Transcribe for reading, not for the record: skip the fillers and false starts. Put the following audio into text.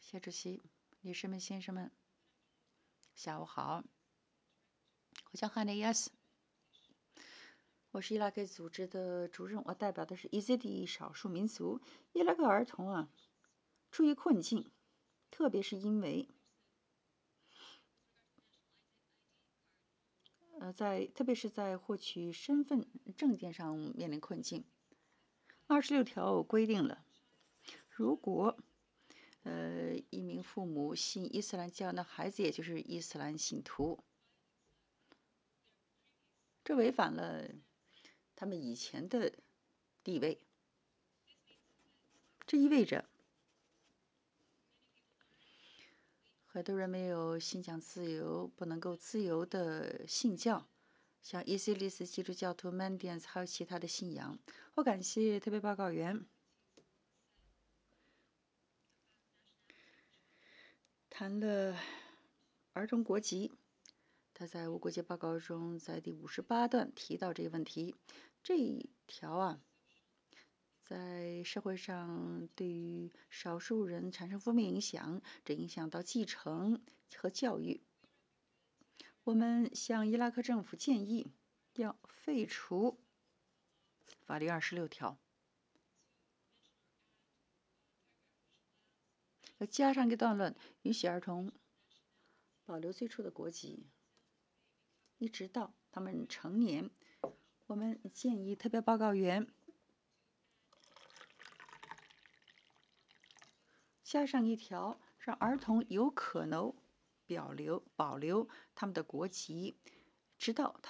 谢主席、女士们、先生们，下午好。我叫汉内亚斯，我是伊拉克组织的主任，我代表的是 EZD 少数民族。伊拉克儿童处于困境，特别是因为在获取身份证件上面临困境。26条规定了，如果一名父母信伊斯兰教，那孩子也就是伊斯兰信徒，这违反了他们以前的地位。这意味着很多人没有信仰自由，不能够自由的信教，像伊斯兰基督教徒、曼甸还有其他的信仰。我感谢特别报告员谈了儿童国籍，他在无国界报告中在第58段提到这个问题。这一条在社会上对于少数人产生负面影响，这影响到继承和教育。我们向伊拉克政府建议要废除法律26条，要加上一个段落，允许儿童保留最初的国籍，一直到他们成年。我们建议特别报告员加上一条，让儿童有可能保留他们的国籍，直到他